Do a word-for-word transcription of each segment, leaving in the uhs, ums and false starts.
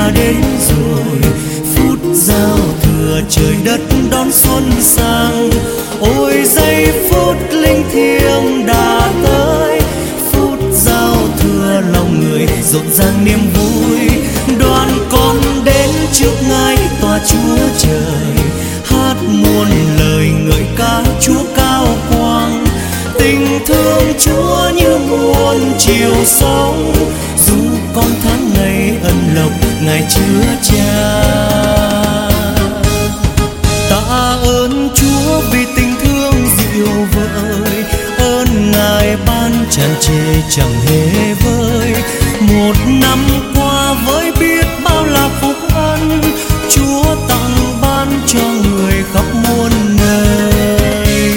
đã đến rồi, phút giao thừa trời đất đón xuân sang. Ôi giây phút linh thiêng đã tới, phút giao thừa lòng người rộn ràng niềm vui. Đoàn con đến trước ngai tòa Chúa trời, hát muôn lời ngợi ca Chúa cao quang. Tình thương Chúa như muôn chiều sóng, dù con tháng ngày ân lộc Ngài chứa chan. Tạ ơn Chúa vì tình thương dịu vợi, ơn Ngài ban tràn trề chẳng hề vơi. Một năm qua với biết bao là phúc ân, Chúa tặng ban cho người khắp muôn nơi.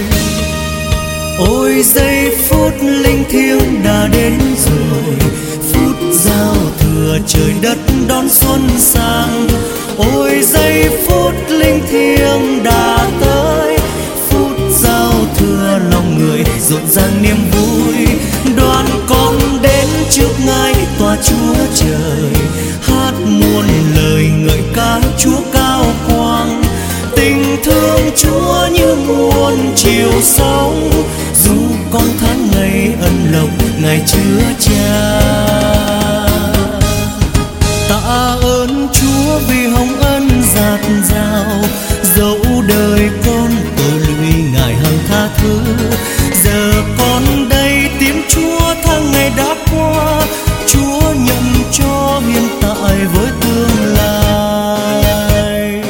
Ôi giây phút linh thiêng đã đến rồi, phút giao thừa trời đất đón xuân sang. Ôi giây phút linh thiêng đã tới, phút giao thừa lòng người rộn ràng niềm vui. Đoàn con đến trước ngai tòa Chúa trời, hát muôn lời ngợi ca Chúa cao quang. Tình thương Chúa như muôn chiều sóng, dù con tháng ngày ân lộc Ngài chứa chan. Tạ ơn Chúa vì hồng ân dạt dào, dẫu đời con tội lụy Ngài hằng tha thứ. Giờ con đây tiếng Chúa tháng ngày đã qua, Chúa nhận cho hiện tại với tương lai.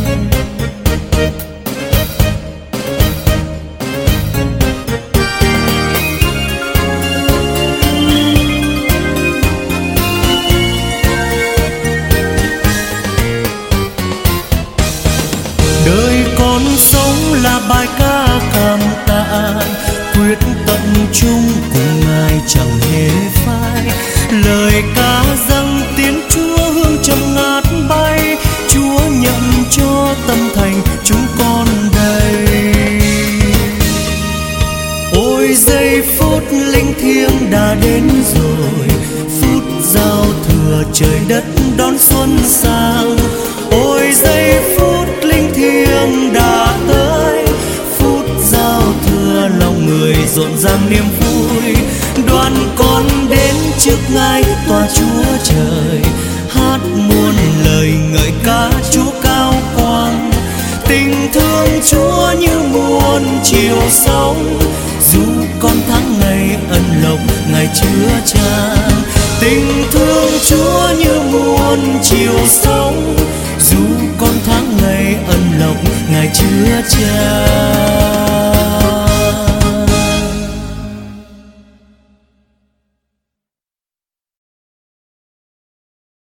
Đời con sống là bài ca cảm tạ, quyết tận chung cùng Ngài chẳng hề phai. Lời ca dâng tiếng Chúa hương trầm ngát bay, Chúa nhận cho tâm thành chúng con đây. Ôi giây phút linh thiêng đã đến rồi, phút giao thừa trời đất đón xuân sang. Ôi giây phút linh thiêng đã tới, phút giao thừa lòng người rộn ràng niềm vui. Đoàn con đến trước ngai tòa Chúa trời, hát muôn lời ngợi ca Chúa cao quang. Tình thương Chúa như muôn chiều sóng, dù con tháng ngày ân lộc Ngài chứa chan. Tình thương Chúa như muôn chiều sóng, dù con tháng ngày ân lộc Ngài chứa chan.